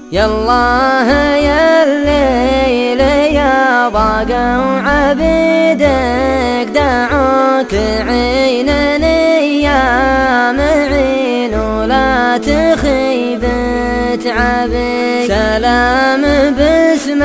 يالله يا الليل يا ضاقوا عبيدك دعوك عينني يا معين ولا تخيب تعبك. سلام باسم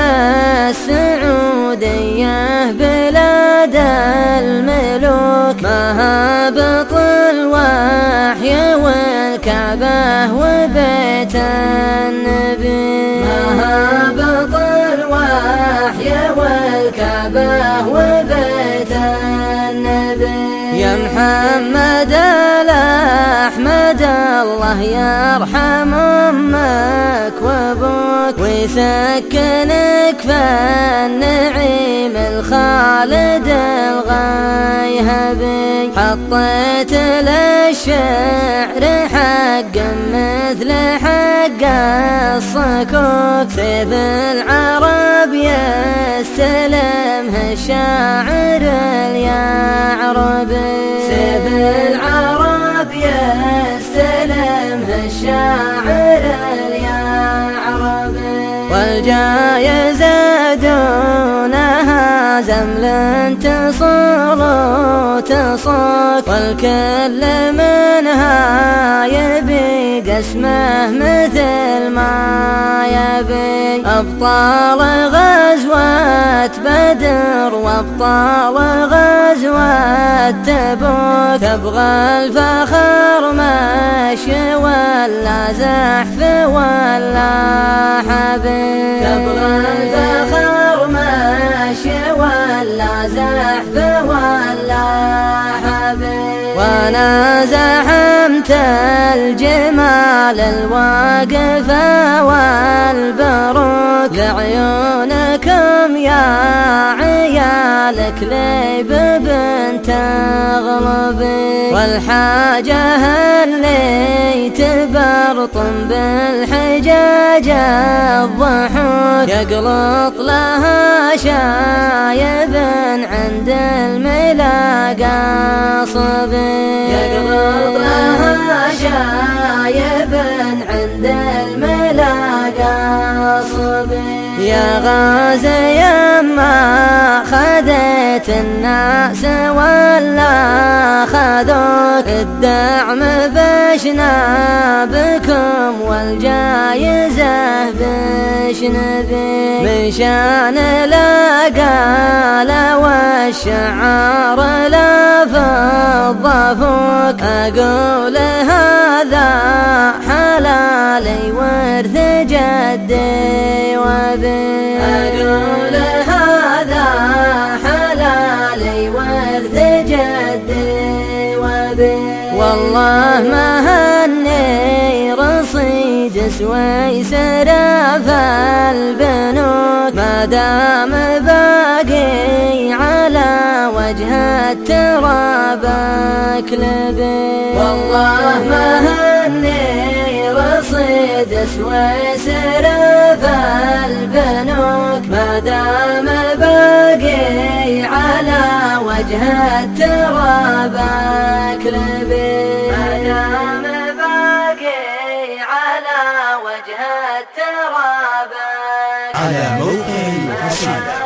السعودية بلاد الملوك، مهابط الوحي والكعبة وبيت النبي. مهابط الوحي والكعبة وبيت النبي. يا محمد الأحمد الله يرحم أمك وأبوك ويسكنك في النعيم الخالد الغيهبي. حطيت للشعر حق مثل حق الصكوك، سيف العرب يستلمه الشاعر اليعربي. سيف العرب يستلمه الشاعر اليعربي. والجايزة دونها زمل تصول وتصك، والكل منها يبي قسمه مثل ما يبي. أبطال غزوة بدر وأبطال غزوة تبوك، تبغى الفخر مشي ولا زحف ولا حبيب. تبغى الفخر مشي ولا زحف ولا حبيب. وانا زحمت الجمال الواقفة والبروك، لعيونكم يا عيالك ليب بنت اغلبي. والحاجة اللي تبرطم بالحجاج الضحوك، يقلط لها شايب عند الملاقى صبي. يقلط لها شايب عند الملاقى صبي. يا غازي يما خذيت الناس ولا خذوك، الدعم بشنابكم والجايزة بشنبي. من شان الأقالة والشعار لا فضفوك، أقول هذا حلالي ورث جدي وابي. أقول هذا حلالي ورث جدي وابي. والله ما هني رصيد سويسر في البنوك، ما دام باقي على وجه التراب اكلبي. والله ما هني رصيد سويسر في البنوك، ما دام باقي على وجه التراب اكلبي. ما دام باقي على وجه التراب. على موقع القصيدة.